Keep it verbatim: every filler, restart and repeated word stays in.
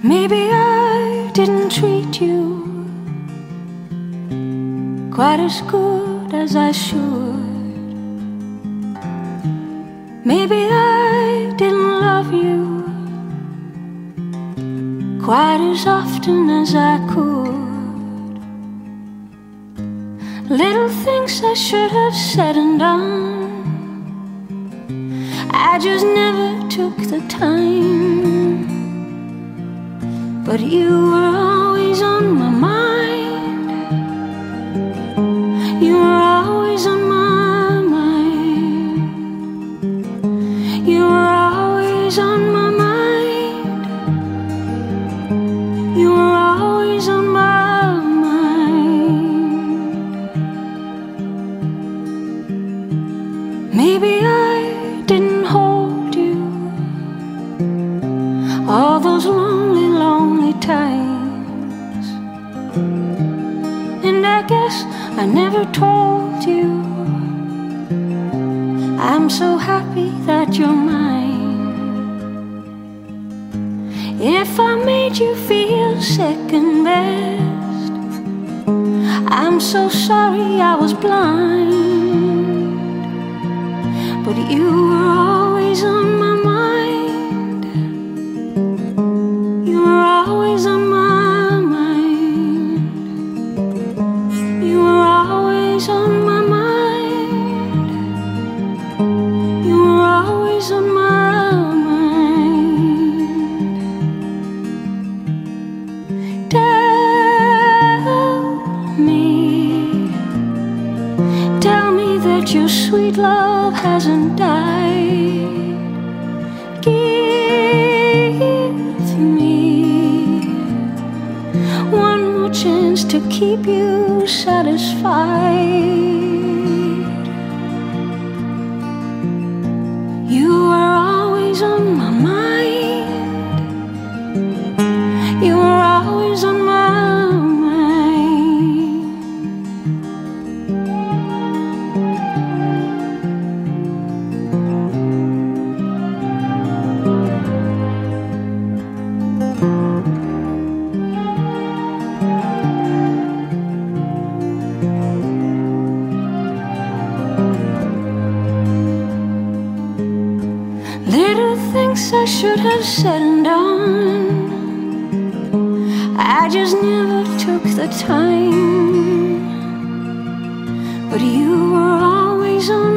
Maybe I didn't treat you quite as good as I should. Maybe I didn't love you quite as often as I could. Little things I should have said and done, I just never took the time. But you were always on my mind. You were always on my mind. You were always on my mind. You were always on my mind. Maybe I didn't hold you all those lonely, lonely times, and I guess I never told you I'm so happy that you're mine. If I made you feel second best, I'm so sorry I was blind. But you were always on my mind. You were always on my mind. You were always on my mind. You were always on my mind. Tell me, tell me that your sweet love hasn't died. Give me one more chance to keep you satisfied. You are always on my mind. You are always on my mind. Little things I should have said and done, I just never took the time. But you were always on